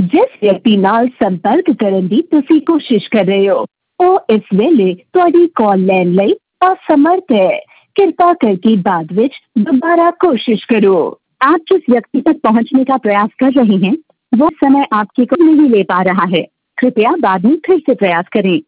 जिस व्यक्ति नाल संपर्क करन दी तुसी कोशिश कर रहे हो ਉਹ ਇਸ ਵੇਲੇ ਤੁਹਾਡੀ ਕਾਲ ਲੈਣ ਲਈ असमर्थ है। कृपा करके बाद विच दोबारा कोशिश करो। आप जिस व्यक्ति तक पहुंचने का प्रयास कर रहे हैं वो समय आपकी कॉल नहीं ले पा रहा है। कृपया बाद में फिर से प्रयास करें।